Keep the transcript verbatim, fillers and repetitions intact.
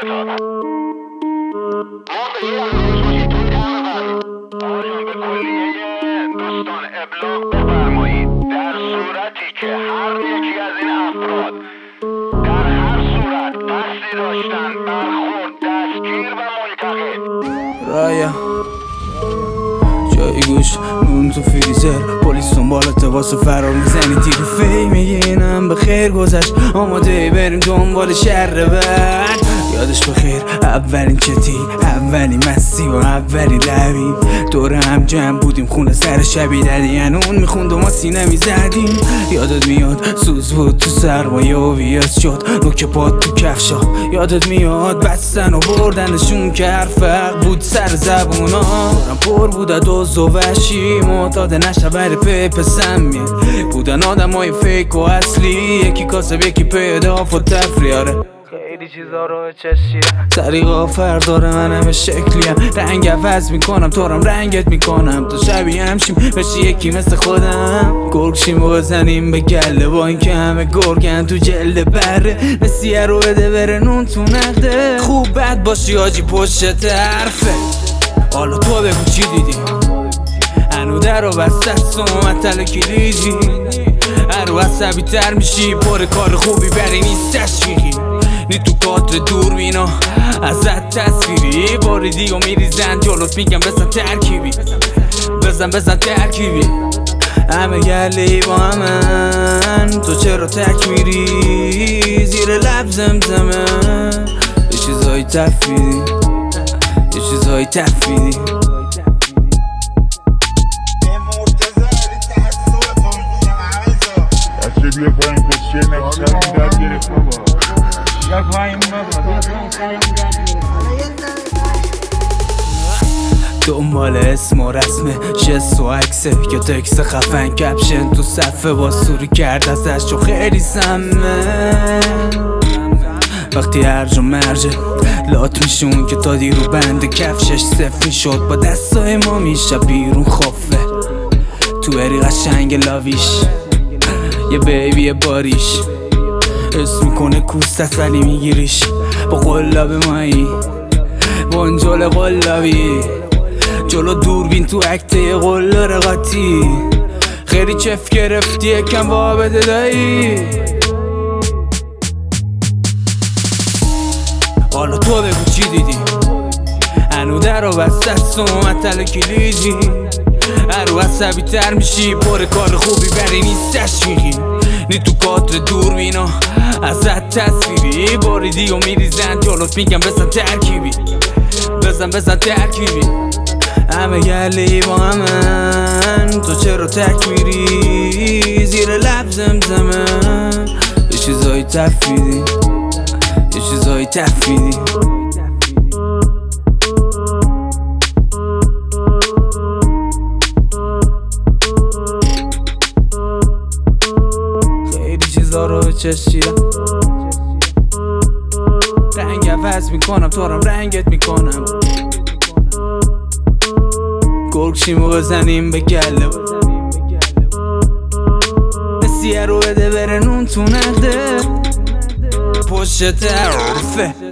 ستاد موقع یه هم روز باشید تو دم بقید آقایان به کلیه دوستان ابلاغ بفرمایید در صورتی که هر یکی از این افراد در هر صورت قصدی داشتن برخورد دستگیر و ملتقط رایا جای گوش نون تو فریزر پلیس دنبالت واسه فرار میزنی تیر فی میگه اینم به خیر گذشت آماده بریم دنبال شر بعد یادش بخیر اولین چتی اولین مستی و اولین لبی دور هم جمع بودیم خونه سر شبی دردی اون میخوند و ما سینه میزدیم یادت میاد سوز بود تو سرمایه و ویاز شد نوک پاد تو کفشا یادت میاد بستن و بردنشون که هر فرق بود سر زبونا دورم پر بود دوز و وشی معتاد نشه بر پیپ سمی بودن آدم های فیک و اصلی یکی کاسب یکی پیداف و تفریاره خیلی چیزا رو چشیرم طریقا فرداره من همه شکلیم رنگ عوض میکنم تارم رنگت میکنم تا شبیه همشیم بشی یکی مثل خودم گرگشیم و بزنیم به گله با این که همه گرگن تو جلد بره نسیه رو بده بره نون تو نقده خوب بد باشی آجی پشت حرفه حالا تو بگو چی دیدی هنو در رو بستت سومت تل کلیدی هرو عصبی تر میشی پر کار خوبی بری نیست تشویقی نی تو کادر دور بینا ازت تصویری باری دیگو میریزن جلوت میگم بزن ترکیبی بزن بزن ترکیبی همه گلی با همن تو چرا تک میری زیر لب زمزمه یه چیزایی تفیدی یه چیزایی تفیدی بیا پایین کشیه نمیشه این درد گرفت بابا بیا پایین بابا بیا پایین دنبال اسم و رسمه جست و عکسه یا تکس خفن کپشن تو صفحه با سوری کرد ازش چون خیلی سمه وقتی هرج و مرجه لات میشه اون که تا دیرو بند کفشش صف میشد با دستای ما میشه بیرون خفه تو بری قشنگ لاویش یه بیبی باریش اسم میکنه کوست ولی میگیریش با قلاب مایی بانجال قلابی جلو دوربین تو عکته قل رقاتی خیلی چف گرفتی یکم با بده دایی حالا تو بگو چی دیدی هنو در رو بستت سومت تل کلیدی هرو عصبی تر میشی پر کار خوبی بری نیست تشویقی نی تو کادر دور بینا ازت تصویری باری دیگو میریزن جلوت میگم بزن ترکیبی بزن بزن ترکیبی همه گلی با همن تو چرا تک میری زیر لب زمزمه یه چیزایی تفیدی یه چیزایی تفیدی رو چشیرم رنگ عوض میکنم تارم رنگت میکنم گرگشیم و بزنیم به گله نسیه رو بده بره نون تو نقده پشت حرفه